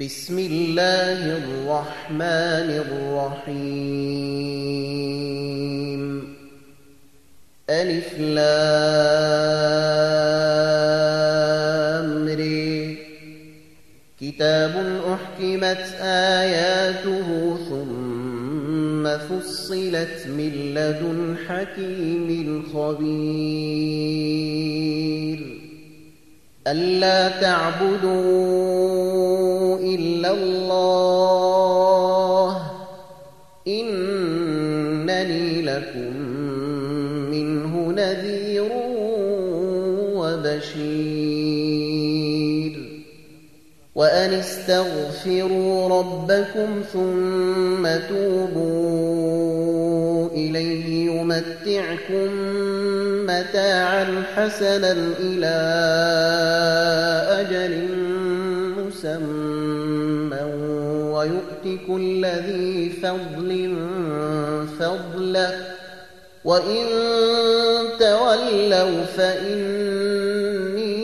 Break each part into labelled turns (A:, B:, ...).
A: بسم الله الرحمن الرحيم ألف لام ر كتاب أحكمت آياته ثم فصلت من لدن حكيم خبير ألا تعبدوا إلا الله إنني لكم منه نذير وبشير وأن استغفروا ربكم ثم توبوا إليه يمتعكم متاعا حسنا إلى أجل مسمى ويؤت كل ذي فضل فضله وإن تولوا فإني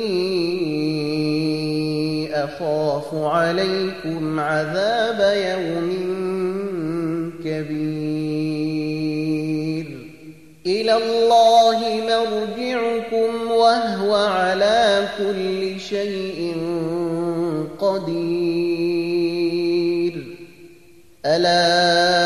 A: أخاف عليكم عذاب يوم كبير إلى الله مرجعكم وهو على كل شيء قدير ألا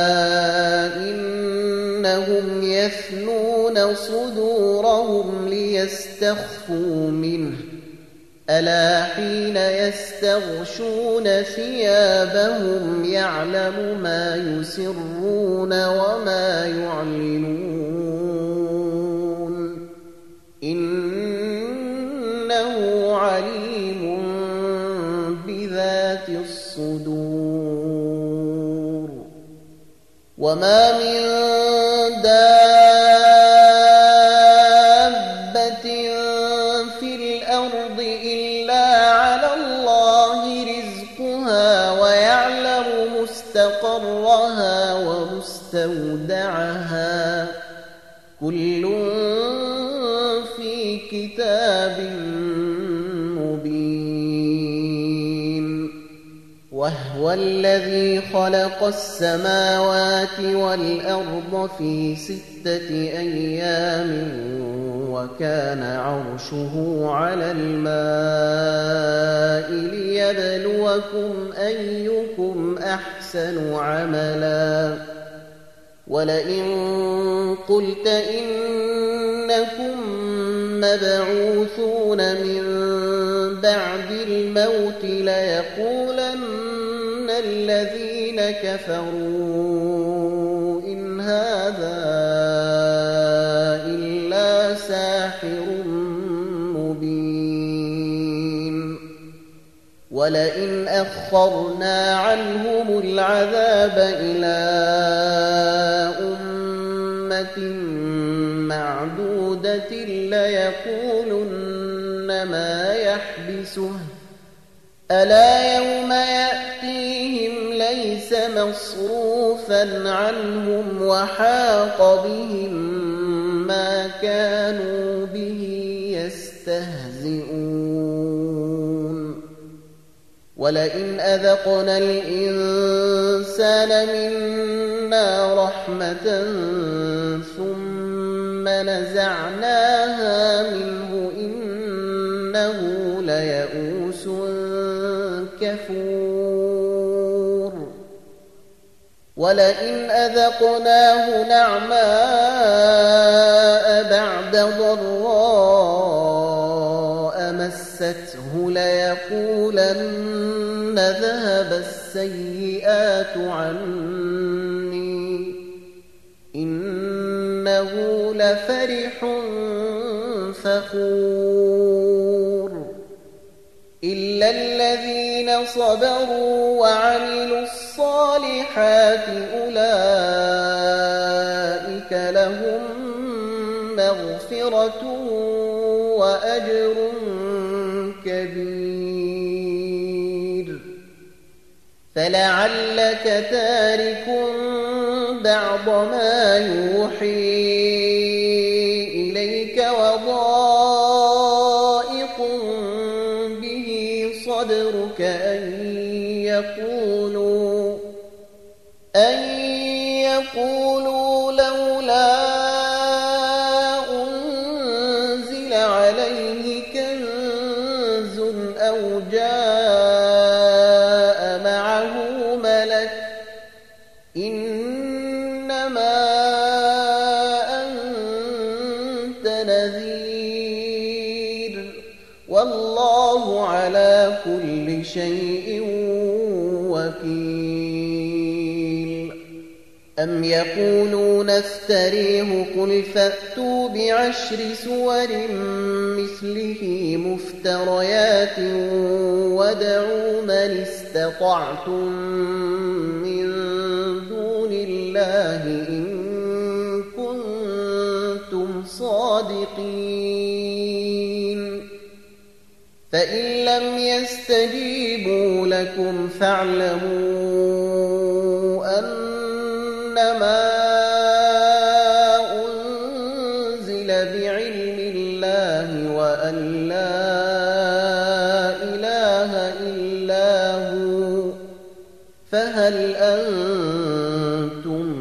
A: إنهم يثنون صدورهم ليستخفوا منه ألا حين يستغشون ثيابهم يعلم ما يسرون وما يعلنون إنه عليم بذات الصدور وما من دابة في الأرض إلا على الله رزقها ويعلم مستقرها ومستودعها كل في كتاب مبين وهو الذي خلق السماوات والأرض في 6 أيام وكان عرشه على الماء ليبلوكم أيكم أحسن عملا ولئن قلت إنكم مبعوثون من بعد الموت ليقولن الذين كفروا إن هذا إلا ساحر مبين ولئن أخرنا عنهم العذاب إلى أمة معدودة ليقولن ما يحبسه ألا يوم يأتيهم ليس مصروفا عنهم وحاق بهم ما كانوا به يستهزئون ولئن أذقنا الإنسان منا رحمة ثم نزعناها منه إنه ليئوس كفور ولئن أذقناه نعماء بعد ضراء مسته ليقولن ذهب السيئات عني إنه لفرح فخور إلا الذين صبروا وعملوا الصالحات أولئك لهم مغفرة وأجر كبير فلعلك تارك بعض ما يوحي إليك وضائق به صدرك أن يقولوا لولا أنزل عليه كنز أو جاء معه ملك إنما أنت نذير والله على كل شيء وكيل. أم يقولون افتريه قل فأتوا بعشر سور مثله مفتريات وادعوا من استطعتم من دون الله إن كنتم صادقين. فإن لم يستجيبوا لكم فاعلموا أنما أنزل بعلم الله وأن لا إله إلا هو فهل أنتم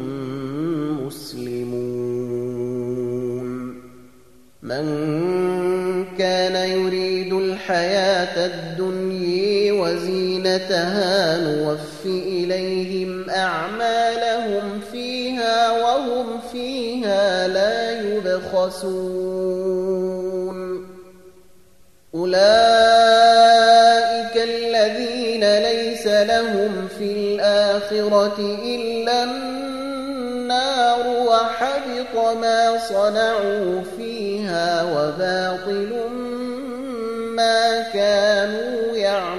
A: مسلمون. من كان يريد الحياة الدنيا وزينتها نوف إليهم أعمالهم فيها وهم فيها لا يبخسون. أولئك الذين ليس لهم في الآخرة إلا النار وحبط ما صنعوا فيها وباطل ما كانوا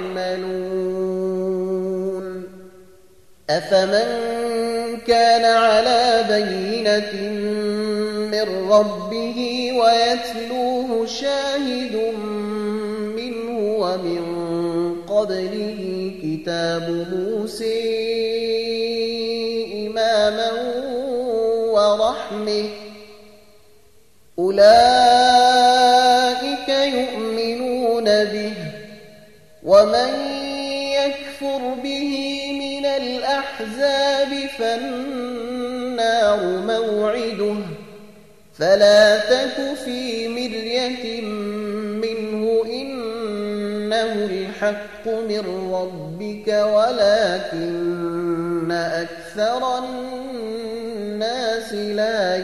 A: يعملون. أفمن كان على بينة من ربه ويتلوه شاهد منه ومن قبله كتاب موسى إماما ورحمة أولئك يؤمنون به ومن يكفر به من الأحزاب فالنار موعده فلا تك في مرية منه إنه الحق من ربك ولكن أكثر الناس لا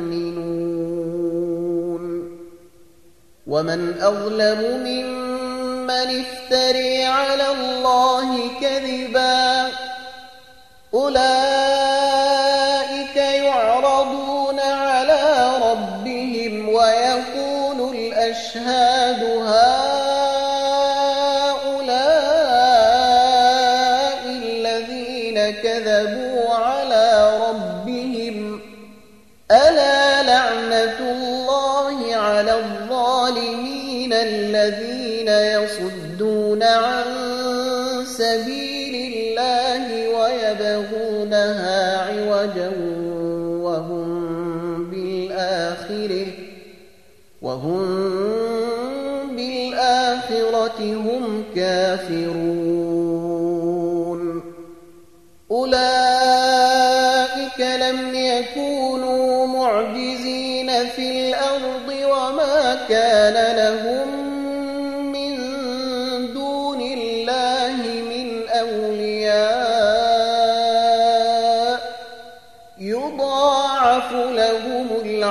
A: يؤمنون. ومن أظلم ممن افتري على الله كذبا أولئك يعرضون على ربهم ويقول الأشهاد هؤلاء الذين كذبوا على ربهم ألا لعنة الله على الظالمين الذين يصدون عن سبيل الله ويبغونها عوجا وهم بالآخرة هم كافرون. أولئك لم يكونوا معجزين في الأرض وما كان لهم من دون الله من أولياء يضاعف لهم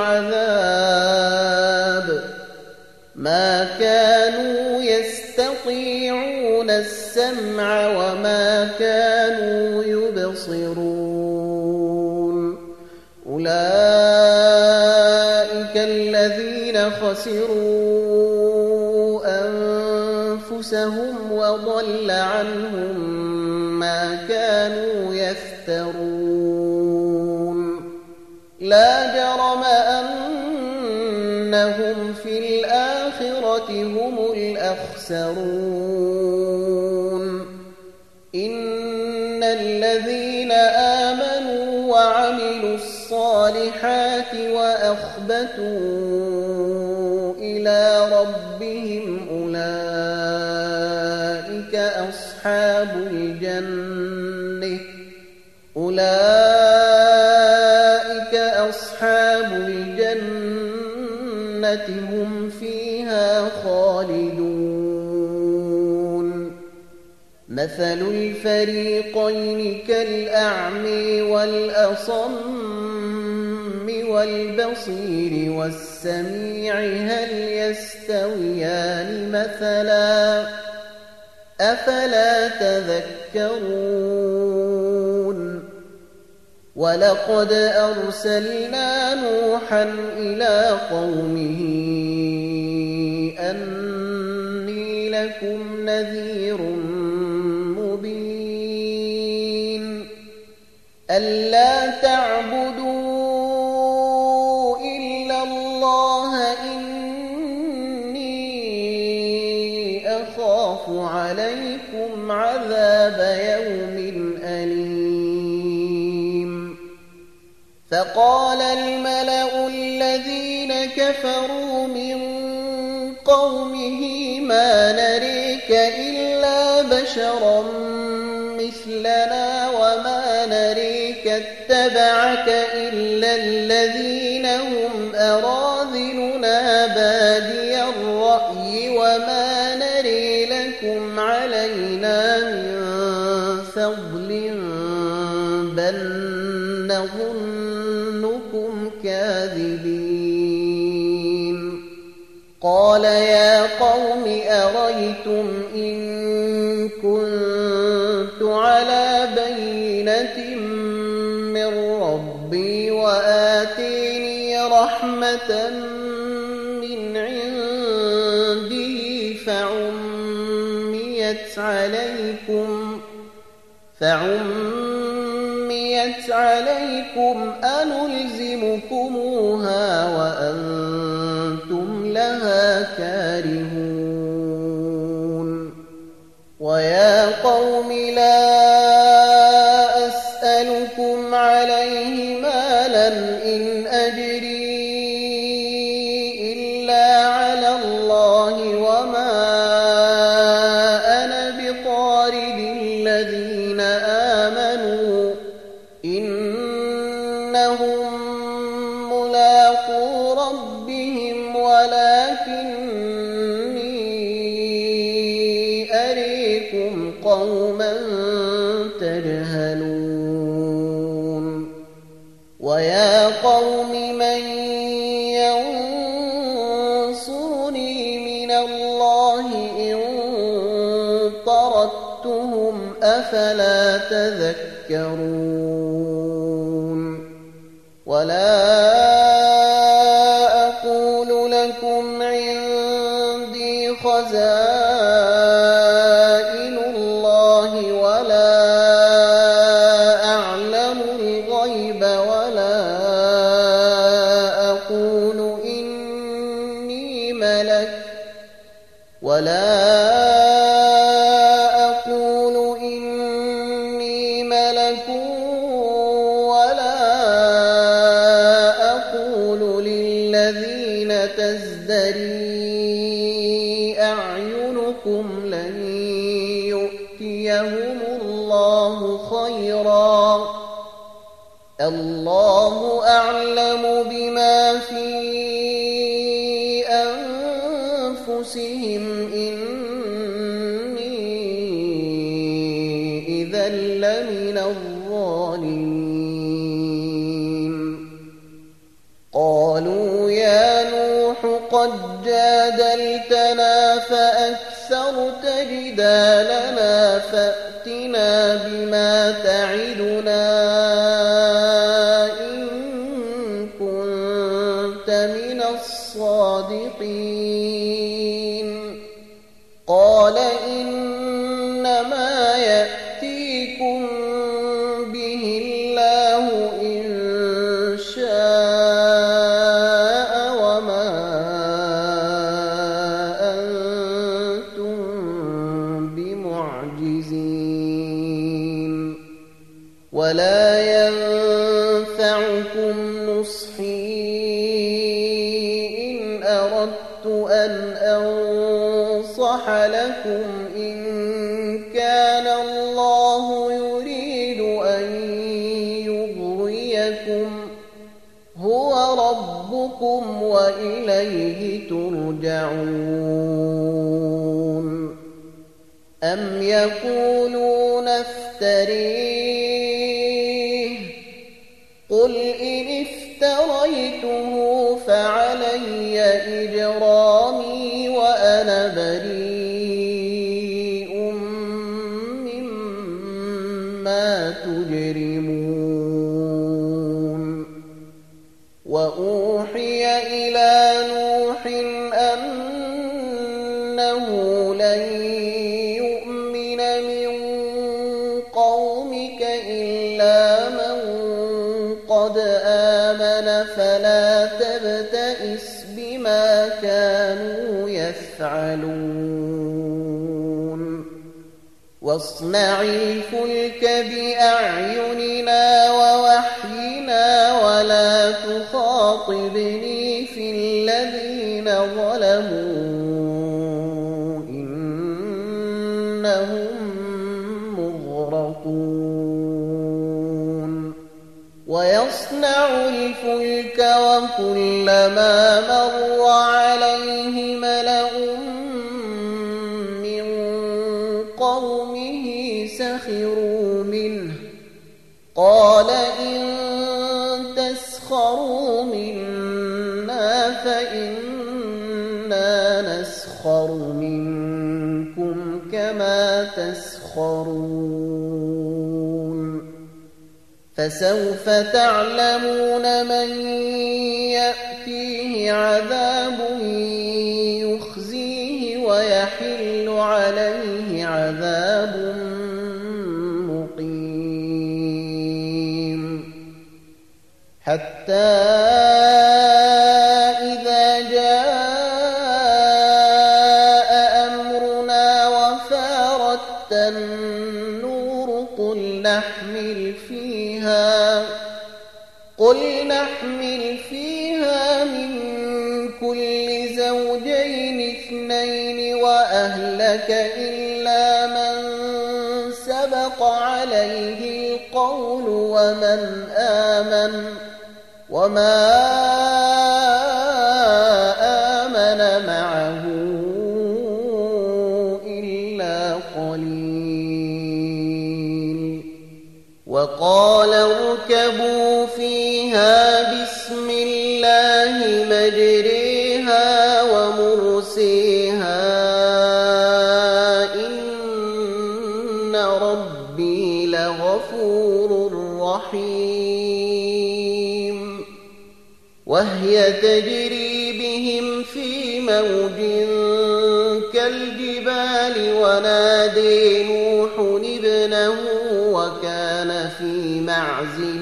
A: العذاب ما كانوا يستطيعون السمع وما كانوا يبصرون. أولئك الذين خسروا أنفسهم وضل عنهم ما كانوا يفترون. لا جرم أنهم في الآخرة هم الأخسرون. إن الذين آمنوا وعملوا الصالحات وأخبتوا إلى ربهم أولئك أصحاب الجنة أصحاب الجنة هم فيها خالدون مثل الفريقين كالأعمى والأصم والبصير والسميع هل يستويان مثلا أفلا تذكرون ولقد أرسلنا نوحا إلى قومه أني لكم نذير مبين ألا تعبدوا إلا الله إني أخاف عليكم عذاب يوم أليم فقال الملأ الذين كفروا من قومه ما نريك إلا بشرا مثلنا وما نريك اتبعك إلا الذين هم أراذلنا بادي الرأي وما نري لكم علينا من فضل بل نظنكم كاذبين قال يا قوم أريتم إن كنت على بينة من ربي وآتيني رحمة من عنده فعميت عليكم أنلزمكموها وأنتم لها كارهون ويا قوم لا أسألكم عليه مالا إن أجري إلا على الله وما أنا بطارد الذين آمنوا إنهم ملاقو ربهم ولكني أريكم قوما تجهلون ويا قوم من ينصرني من الله إن طردتهم أفلا تذكرون ولا أقول لكم عندي خزائن الله ولا أعلم الغيب ولا أقول إني ملك ولا أقول للذين تزدري أعينكم لن يؤتيهم الله خيرا الله أعلم بما في أنفسهم إني إذا لمن الظالمين قالوا يا نوح قد جادلتنا فأكثرت جدالنا فأتنا بما تعدنا إن كنت من الصادقين قال إنما يأتيكم به الله إن شاء وما أنتم بمعجزين ولا ينفعكم نصحي إن أردت أن أنصح لكم إن كان الله يريد أن يغويكم هو ربكم وإليه ترجعون أم يقولون افتريه قل إن افتريته فعلي إجرامي وأنا بريء مما تجرمون وأوحي إلى نوح أنه لن يؤمن من قومك إلا من قد آمن فلا تبتئس بما كانوا يفعلون واصنع الفلك بأعيننا ووحينا ولا تخاطبني في الذين ظلموا إنهم مغرقون ويصنع الفلك وكلما مر عليه ملأ من قومه سخروا منه قال إن تسخروا منا فإنا نسخر منكم كما تسخرون فسوف تعلمون من يأتيه عذاب يخزيه ويحل عليه عذاب مقيم حتى إذا جاء أمرنا وفارت النور قل نحمل فيها من كل زوجين اثنين وأهلك إلا من سبق عليه القول وما آمن معه إلا قليل وقال اركبوا فيها بسم الله مجريها ومرسيها إن ربي لغفور رحيم وهي تجري بهم في موج كالجبال ونادي نوح ابنه وكان في معزل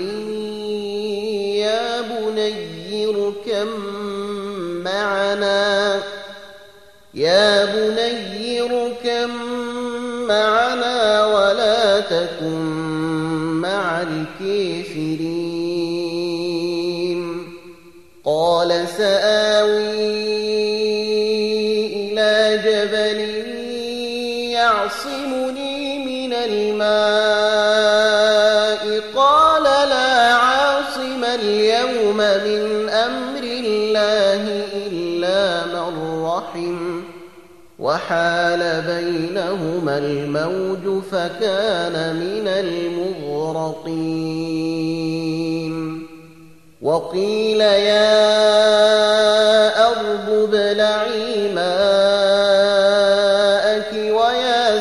A: يا بني اركب معنا ولا تكن مع الكافرين قال سآوي إلى جبل يعصمني من الماء قال لا عاصم اليوم من أمر الله إلا من رحم وحال بينهما الموج فكان من المغرقين وقيل يا أرض ابلعي ماءك ويا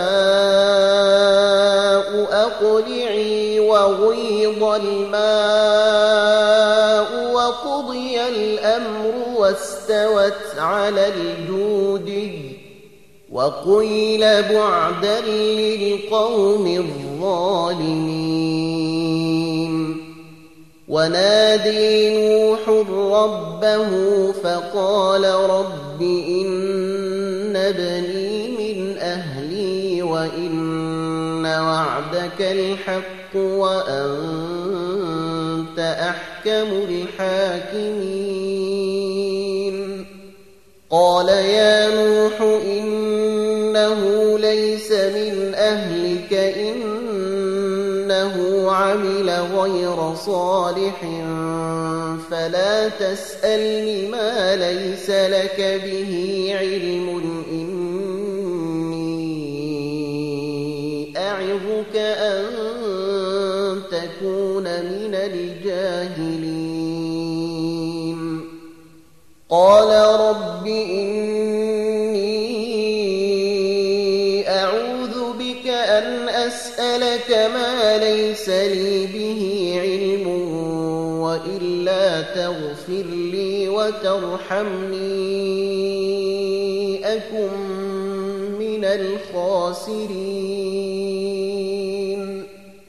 A: سماء أقلعي وغيض الماء وقضي الأمر واستوت على الجودي وقيل بعدا للقوم الظالمين ونادي نوح ربه فقال رب إن ابني من أهلي وإن وعدك الحق وأنت أحكم الحاكمين قال يا نوح إنه ليس من أهلك إنه عمل غير صالح فلا تسألني ما ليس لك به علم إني أعظك أن تكون من الجاهلين قال رب إني أعوذ بك أن أسألك ما ليس لي به علم وإلا تغفر لي وترحمني أكن من الخاسرين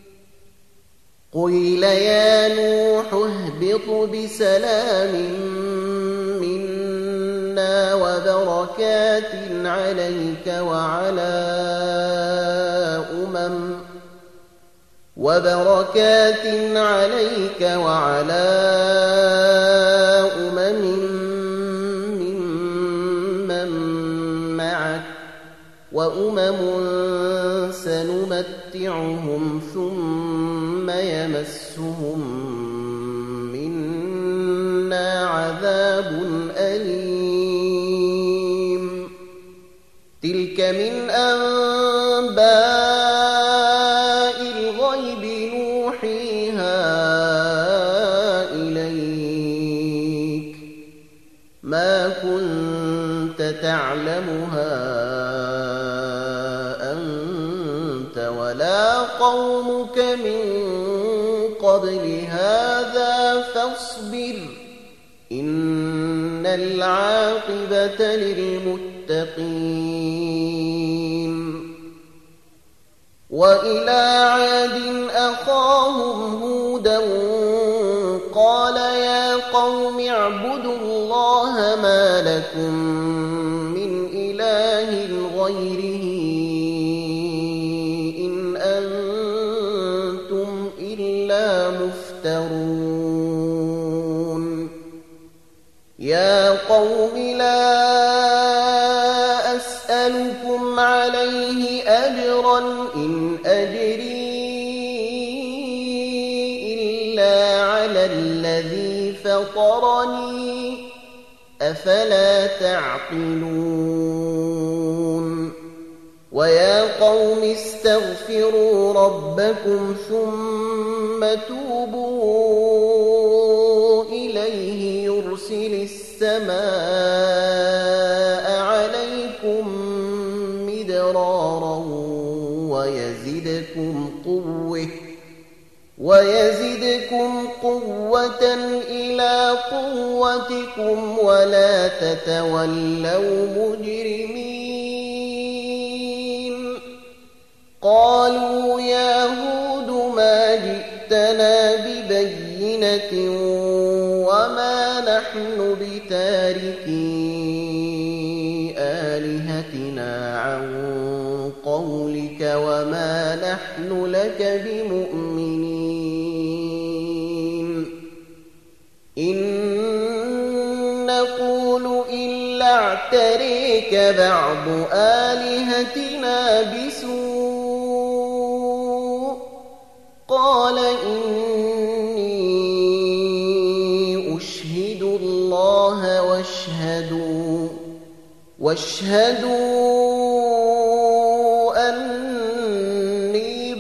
A: قيل يا نوح اهبط بسلام منا وبركات عليك وعلى أمم ممن معك وأمم سنمتعهم ثم يمسهم منا عذاب أليم تلك من أنباء الغيب نوحيها إليك ما كنت تعلمها أنت ولا قومك من قبل هذا فاصبر إن العاقبة للمتقين وإلى عاد أخاهم هودا قال يا قوم اعبدوا الله ما لكم من إله غيره إن أنتم إلا مفترون يا قوم لا أسألكم عليه أجرا إن أجري إلا على الذي فطرني أفلا تعقلون ويا قوم استغفروا ربكم ثم توبوا إليه يرسل السماء عليكم مدرارا ويزدكم قوة إلى قوتكم ولا تتولوا مجرمين قالوا يا هود ما جئتنا ببينة وما نحن بتاركي آلهتنا عن قولك وما نحن لك بمؤمنين إن نقول إلا اعتريك بعض آلهتنا بسوء قال إني أشهد الله واشهدوا أني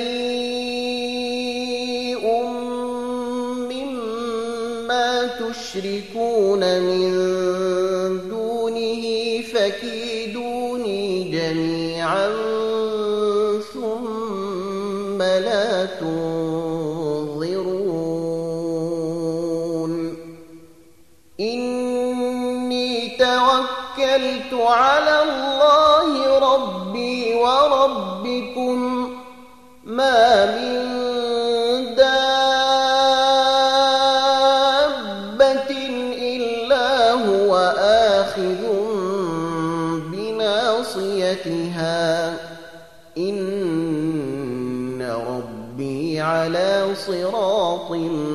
A: بريء مما تشركون من دونه فكيدوني جميعا ثم لا تنظرون إني توكلت على الله ربي وربكم ما من دابة إلا هو آخذ بناصيتها إن ربي على صراط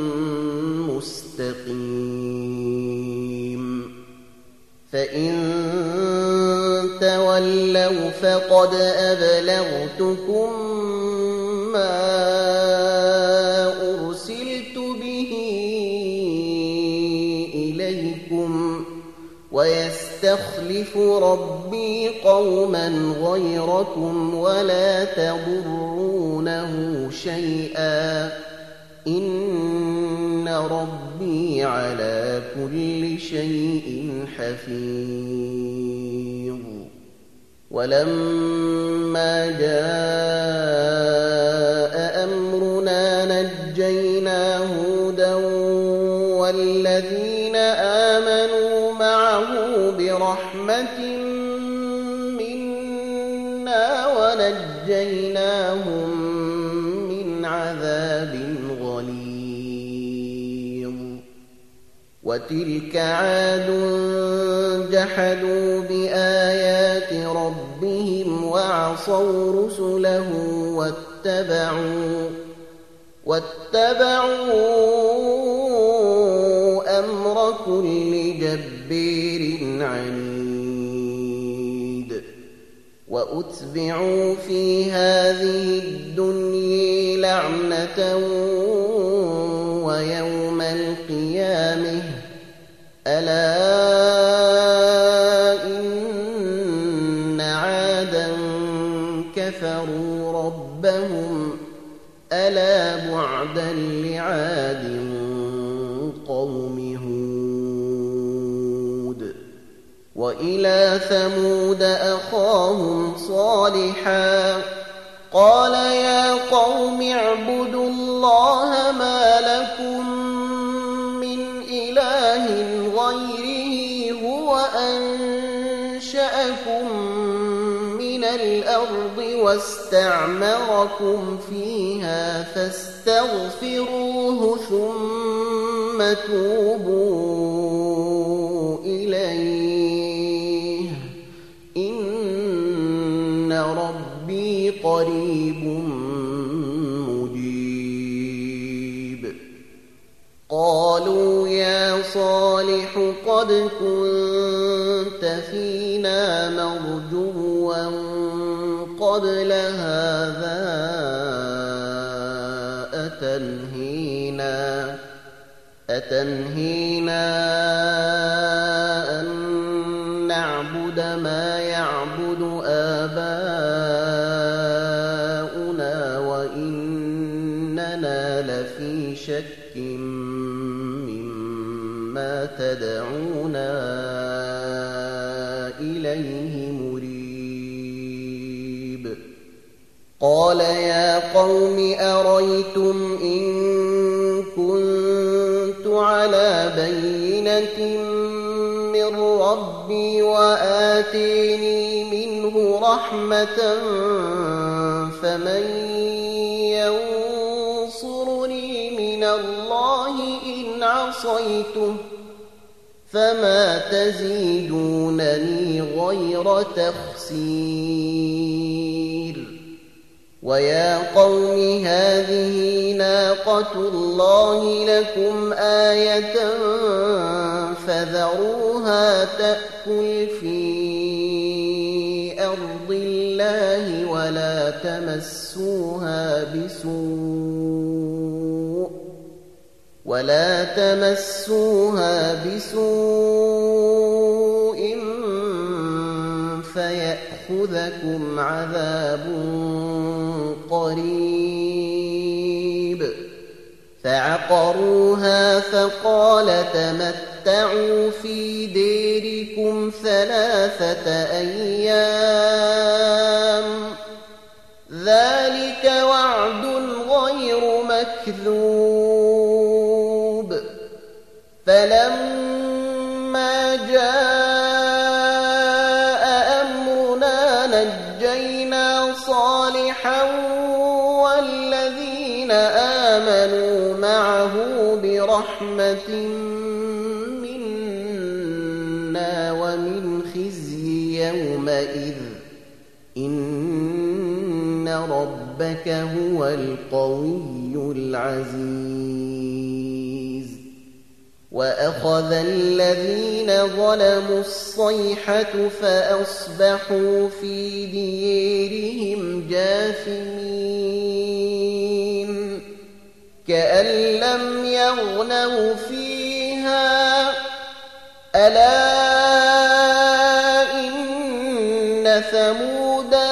A: مستقيم فإن تولوا فقد أبلغتكم ما أرسلت به إليكم ويستخلف ربي قوما غيركم ولا تضرونه شيئا إن ربي على كل شيء حفيظ. ولما جاء أمرنا نجينا هودا والذين آمنوا معه برحمة منا ونجيناهم من عذاب غليظ. وتلك عاد جحدوا بآيات ربهم وعصوا رسله واتبعوا أمر كل جبار عنيد. وأتبعوا في هذه الدنيا لعنة ويوم القيامة ألا إن عادا كفروا ربهم ألا بعدا لعاد قوم هود. وإلى ثمود أخاهم صالحا قال يا قوم اعبدوا الله ما لكم من إله غيره هو أنشأكم من الأرض واستعمركم فيها فاستغفروه ثم توبوا إليه إن ربي قريب مجيب. قالوا يا صالح قد كنت فينا مرجوا قبل هذا أتنهينا أن نعبد ما يعبد آباؤنا وإننا لفي شك مما تدعونا إليه مريب. قال يا قوم أريتم إن كنت على بينة من ربي وآتيني منه رحمة فمن ينصرني من الله إن عصيته فما تزيدونني غير تخسير. ويا قوم هذه ناقة الله لكم آية فذروها تأكل في أرض الله ولا تمسوها بسوء فيأخذكم عذاب قريب. فعقروها فقال تمتعوا في ديركم 3 أيام ذلك وعد غير مكذوب. فلما جاء أمرنا نجينا صالحا والذين آمنوا معه برحمة منا ومن خزي يومئذ إن ربك هو القوي العزيز. وأخذ الذين ظلموا الصيحة فأصبحوا في ديرهم جاثمين كأن لم يغنوا فيها ألا إن ثمودا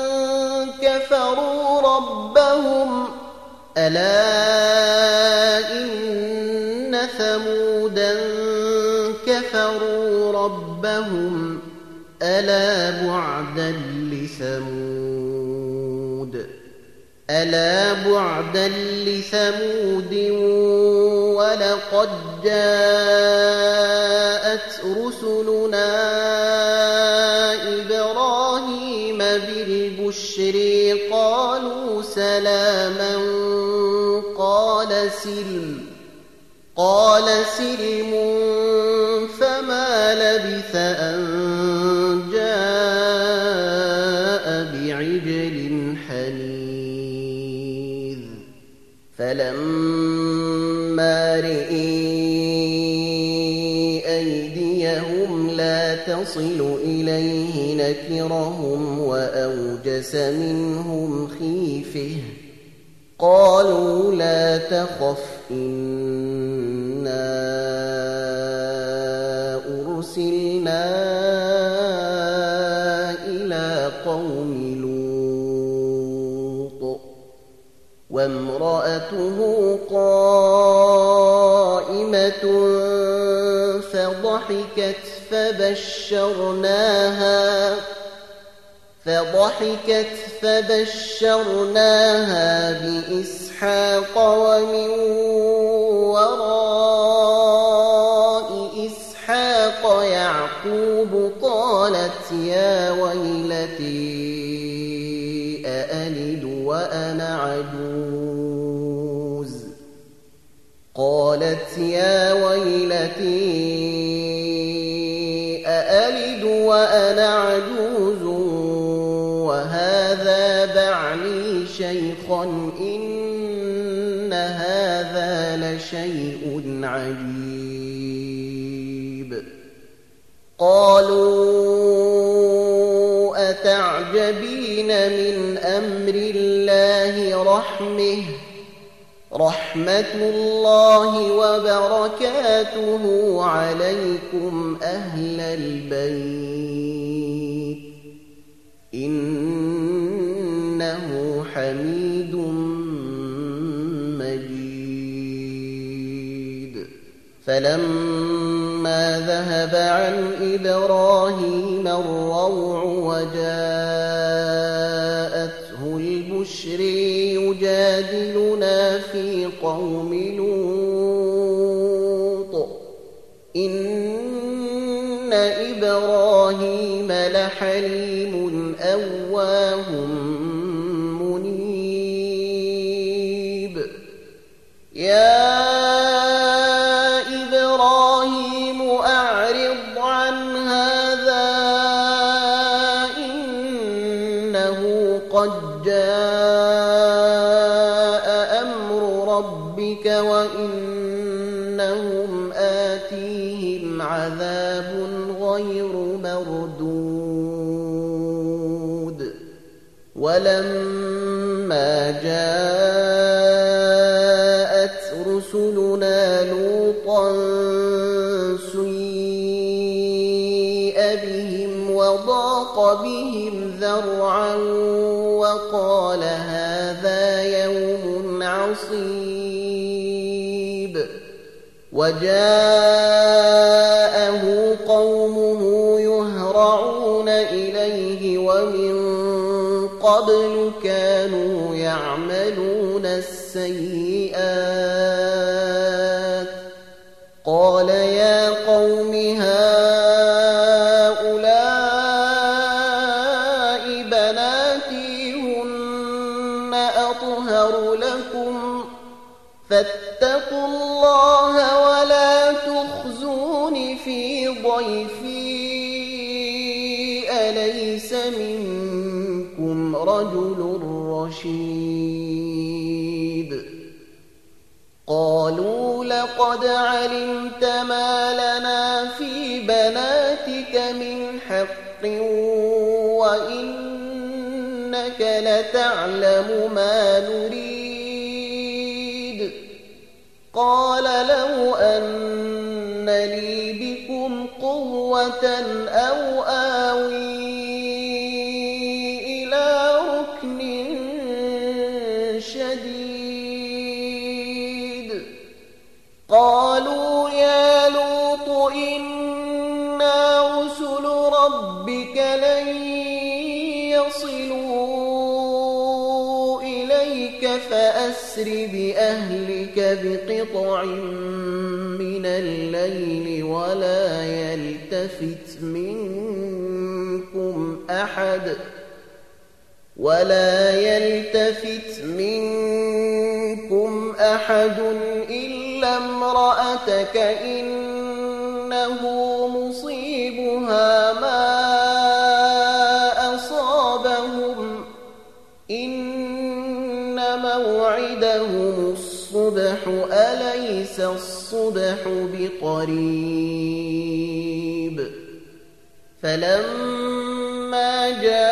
A: كفروا ربهم ألا بعدا لثمود ولقد جاءت رسلنا إبراهيم بالبشر قالوا سلاما قال سلم فما لبث أن جاء بعجل حنيذ فلما رئي أيديهم لا تصل إليه نكرهم وأوجس منهم خيفة قالوا لا تخف إنا أرسلنا إلى قوم لوط وامرأته قائمة فضحكت فبشرناها بإسحاق ومن وراء إسحاق يعقوب قالت يا ويلتي أألد وأنا عجوز وهذا بعلي شيخا إن هذا لشيء عجيب قالوا أتعجبين من أمر الله رحمة الله وبركاته عليكم أهل البيت إنه حميد مجيد فلما ذهب عن إبراهيم الروع وجاءته البشر يجادلنا في قوم لوط إن إبراهيم لحليم أواه منيب يا إبراهيم أعرض عن هذا إنه قد جاء أمر ربك وإنهم آتيهم عذاب غير مردود ولما جاءت رسلنا لوطا سيء بهم وضاق بهم ذرعا وقال هذا يوم عصيب وجاءه قومه يهرعون إليه ومن قبل كانوا يعملون السيئات قال يا قوم هؤلاء بناتي هن أطهر لكم فاتقوا الله ولا تخزون في ضيفي أليس منكم رجل رشيد قالوا لقد علمت ما لنا في بناتك من حق وإنك لتعلم ما نريد قال لو أن لي بكم قوة أو آوي إلى ركن شديد قالوا يا لوط إنا رسل ربك لن يصلوا إليك فأسر بأهلك بقطع من الليل ولا يلتفت منكم أحد إلا امرأتك إنه مصيبها ما أصابهم إن موعدهم الصبح أليس الصبح بقريب فلما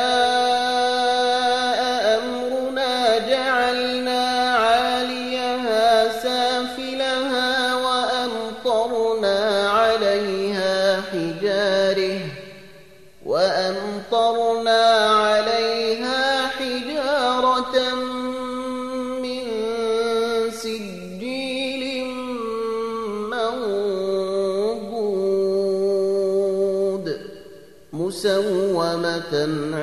A: جاء أمرنا جعلنا عاليها سافلها وأمطرنا عليها حجارة من سجيل منضود مسومة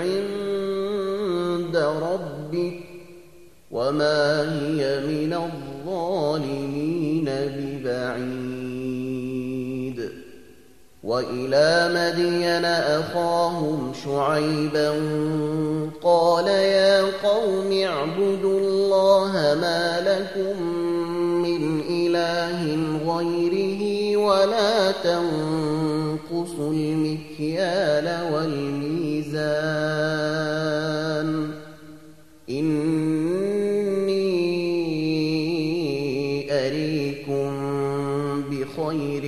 A: عند ربك وما هي من الظالمين ببعيد وإلى مدين أخاهم شعيبا قال يا قوم اعبدوا الله ما لكم من إله غيره ولا تنقصوا المكيال والميزان إني أريكم بخير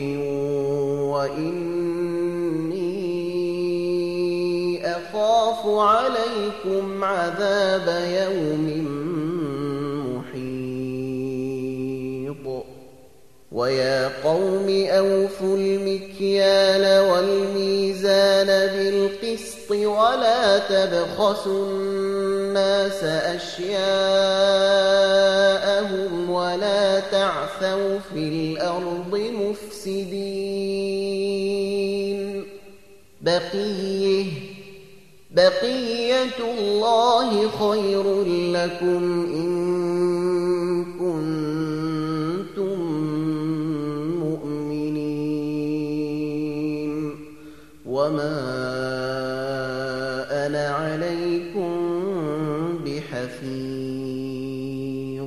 A: وإني أخاف عليكم عذاب يوم محيط ويا قوم أوفوا المكيال والميزان بالقسط ولا تبخسوا الناس أشياءهم ولا تعثوا في الأرض مفسدين بقية الله خير لكم إن كنتم مؤمنين وما أنا عليكم بحفيظ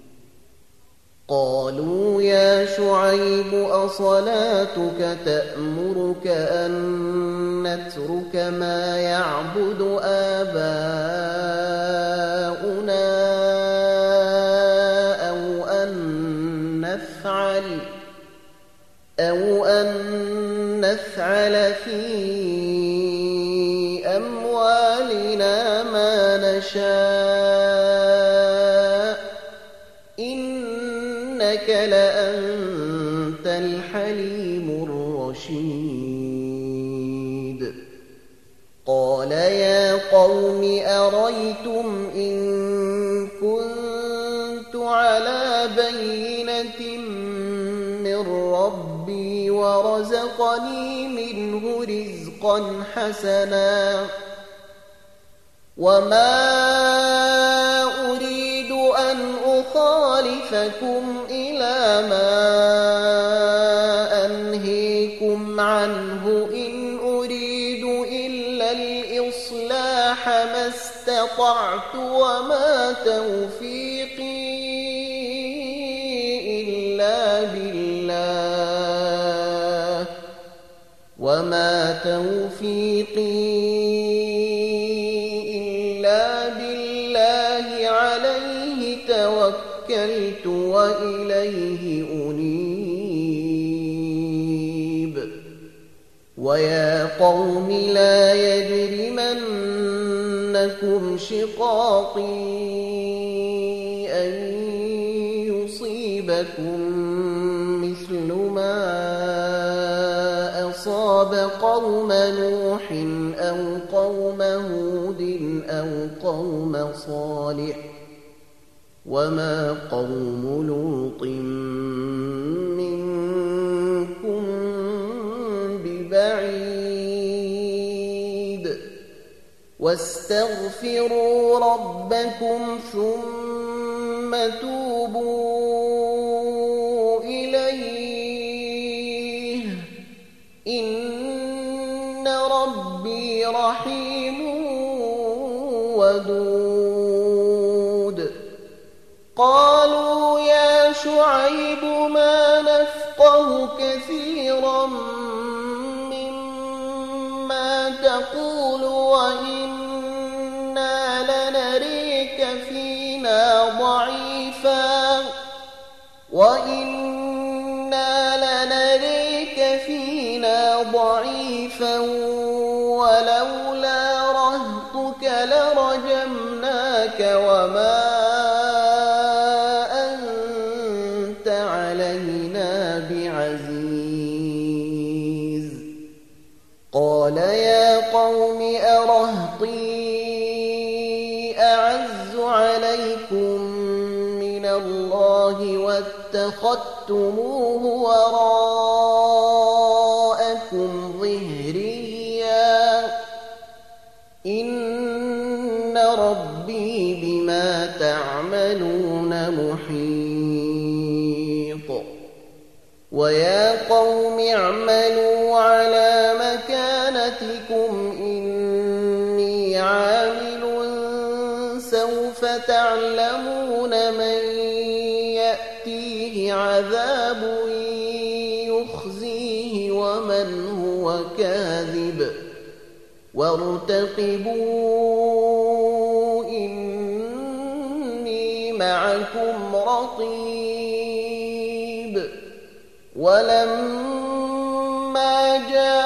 A: قالوا يا شعيب أصلاتك تأمرك أن نترك ما يعبد آباؤنا أو أن نفعل في أموالنا ما نشاء إنك لأنت الحليم الرشيد قال يا قوم أريتم إن كنت على بينة من ربي ورزقني منه رزقا حسنا وما أريد أن أخالفكم إلى ما أنهيكم عنه إن أريد إلا الإصلاح ما استطعت وما توفيقي إلا بالله عليه توكلت وإليه أنيب ويا قوم لا يجرمنكم شقاقي أن يصيبكم مثل ما أصاب قوم نوح أو قوم هود أو قوم صالح وما قوم لوط منكم ببعيد واستغفروا ربكم ثم توبوا إليه إن ربي رحيم ودود قالوا يا شعيب ما نفقه كثيرا مما تقول وإنا لنريك فينا ضعيفا ولولا رهطك لرجمناك وما أنت علينا بعزيز قال يا قوم أرهطي أعز عليكم من الله واتخذتموه وراءكم ظهريا إن ربي بما تعملون محيط ويا قوم اعملوا على مكانتكم إني عامل سوف تعلمون من يأتيه عذاب يخزيه ومن هو كاذب وارتقبوا إني معكم رقيب ولما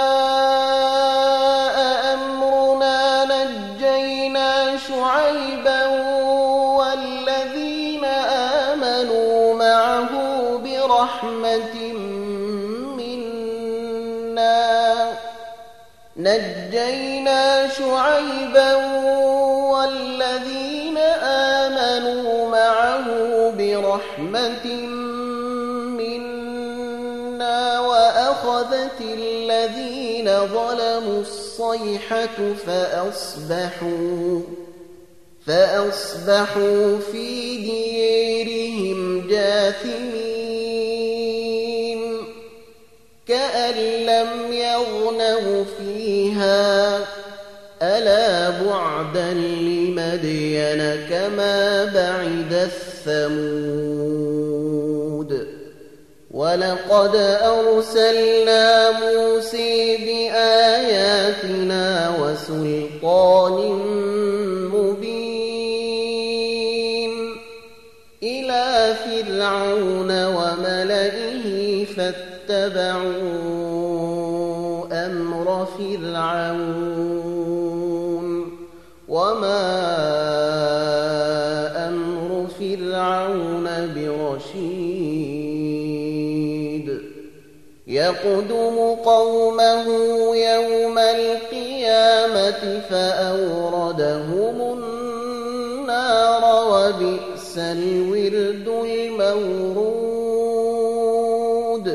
A: جاء أمرنا نجينا شعيبا والذين آمنوا معه برحمة منا وأخذت الذين ظلموا الصيحة فأصبحوا في ديرهم جاثمين كأن لم يغنوا فيها ألا بعدا لمدين كما بعد الثمود ولقد أرسلنا موسى بآياتنا وسلطان مبين إلى فرعون وملئه فاتبعوا أمر فرعون وما أمر فرعون برشيد يقدم قومه يوم القيامة فأوردهم النار وبئس الورد المورود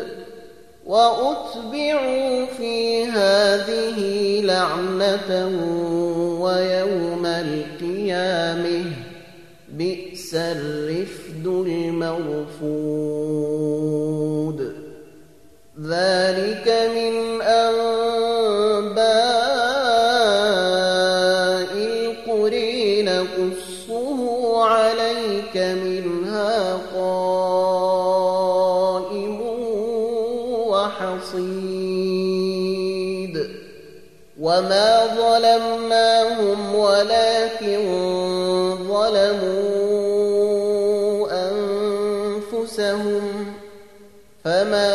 A: وأتبعوا في هذه لعنة ويوم القيامة بئس الرفد المرفود ذلك من أنباء القرى نقصه عليك منها قائم وحصيد وما ظلمناهم ولكن ظلموا أنفسهم فما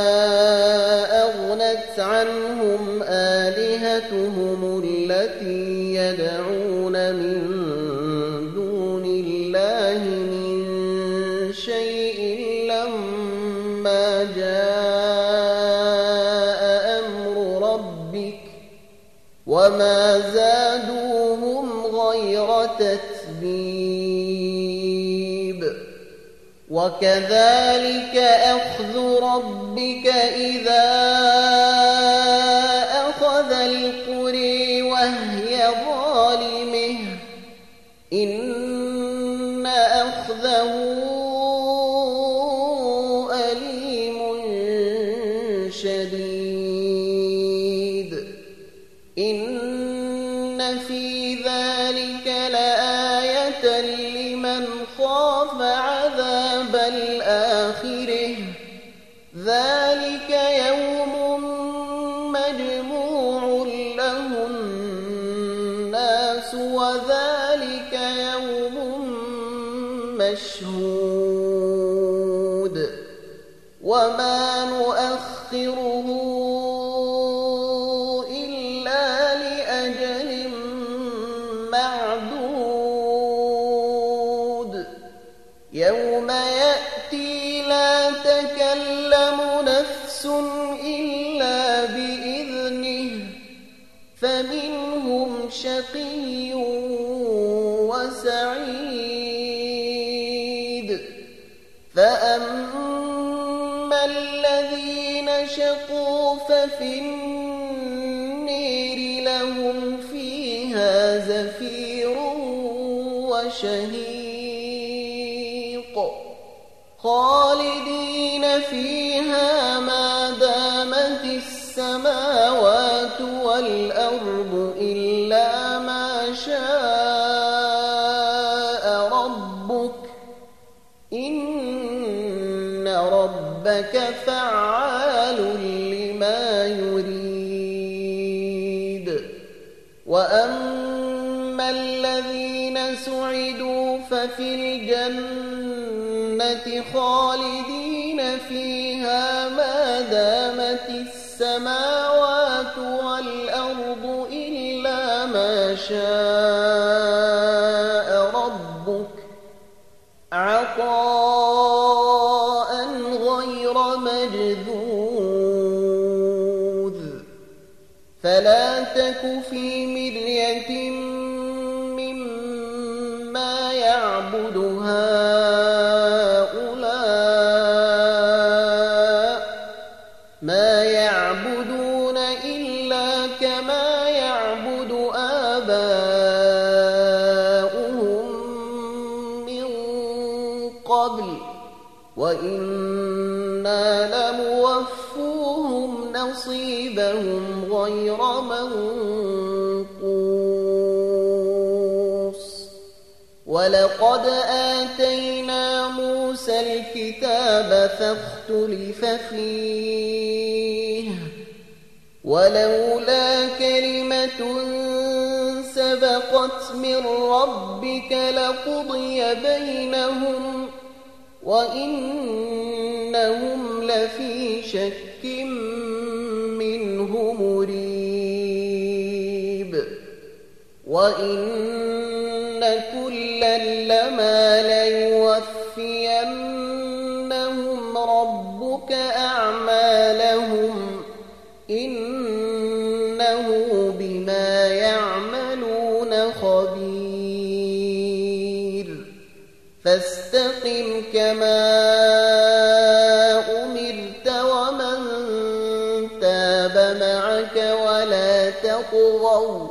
A: أغنت عنهم آلهتهم التي يدعون من دون الله من شيء لما جاء أمر ربك وما زادوهم غير تتبيب وكذلك أخذ ربك إذا أخذ القرى وهي ظالمة إن أخذه أليم شديد إن في ذلك لآية لمن خاف عذاب الآخرة ذلك يوم مجموع له الناس وذلك يوم مشهود وما نؤخره إلا لأجل معدود يوم يأتي لا تكلم نفس إلا بإذنه فمنهم شقي وسعيد فأما الذين شقوا ففي النير لهم فيها زفير وشهيق خالدين فيها ما دامت السماوات والأرض إلا ما شاء ربك إن ربك فعال لما يريد وأما الذين سعدوا ففي الجنة خالدين فيها ما دامت السماوات والأرض إلا ما شاء ربك عطاء غير مجذوذ فلا تك في مرية مما يعبد هؤلاء ما يعبدون إلا كما يعبد آباؤهم من قبل وإنا لموفوهم نصيبهم غير منقوص ولقد آتينا موسى الكتاب فاختلف فيه ولولا كلمة سبقت من ربك لقضي بينهم وإنهم لفي شك منه مريب وإن كلا لما ليوفينهم ربك أعمالهم إنه بما يعملون خبير فاستقم كما أمرت ومن تاب معك ولا تطغوا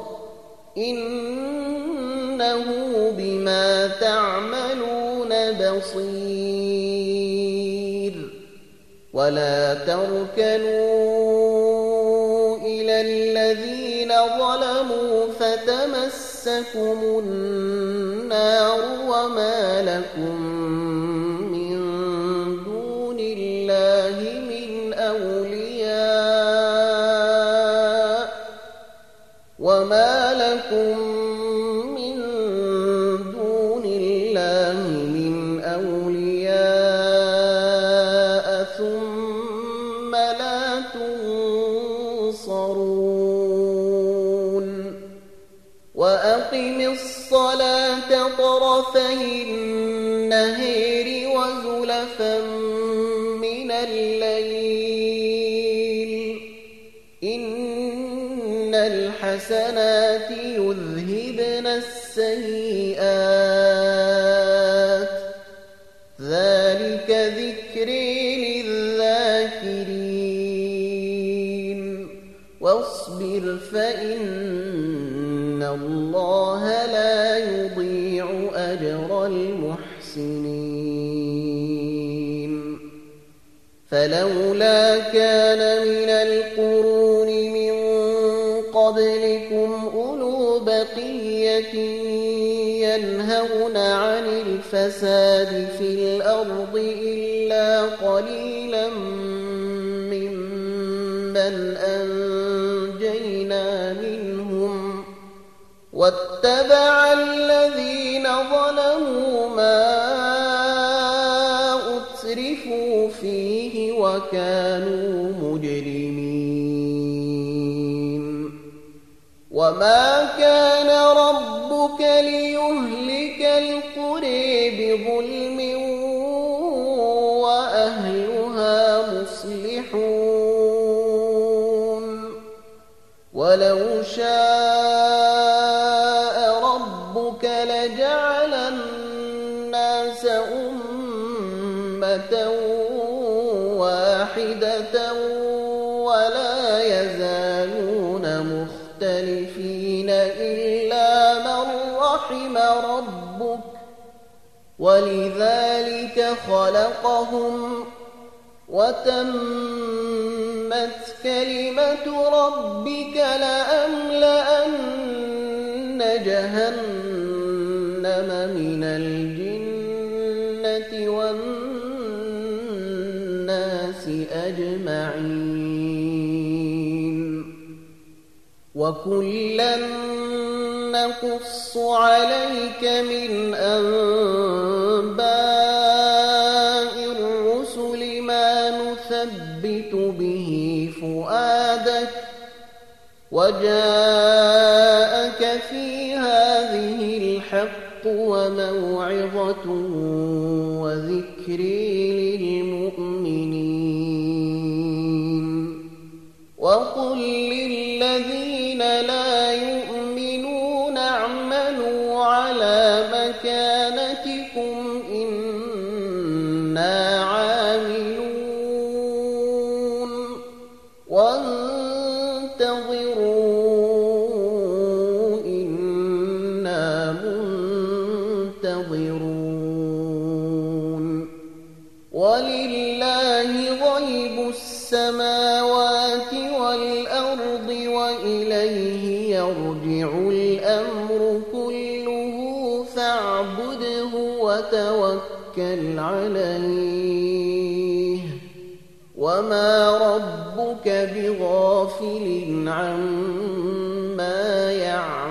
A: إنه بما تعملون بصير ولا تركنوا إلى الذين ظلموا فتمسكم النار وما لكم من دون الله من أولياء وما لكم من دون الله من أولياء ثم لا تنصرون وأقم الصلاة طرفي النهار وزلفا من الليل إن الحسنات يذهبن السيئات ذلك ذكر للذاكرين واصبر فإن الله لا يضيع أجر المحسنين فلولا كان من القرون من قبلكم أولو بقية ينهون عن الفساد في الأرض إلا قليلا ممن أنجينا منهم واتبع الذين ظلموا ما أترفوا فيه وكانوا مجرمين وما كان ربك ليهلك القرى بظلم وأهلها مصلحون ولو شاء ربك لجعل الناس أمة واحدة ولا يزالون مختلفين إلا من رحم ربك ولذلك خلقهم وتمت كلمة ربك لأملأن جهنم من الجنة والناس أجمعين وكلا نقص عليك من أنباء الرسل ما نثبت به فؤادك وجاءك في هذه الحق وموعظة وذكر للمؤمنين وقل للذين لا يؤمنون اعملوا على مكانتكم إنا عاملون وانتظروا إنا منتظرون ولله غيب السماوات والأرض وإليه يرجع الأمر كله فاعبده وتوكل عليه وما ربك بغافل عما يعملون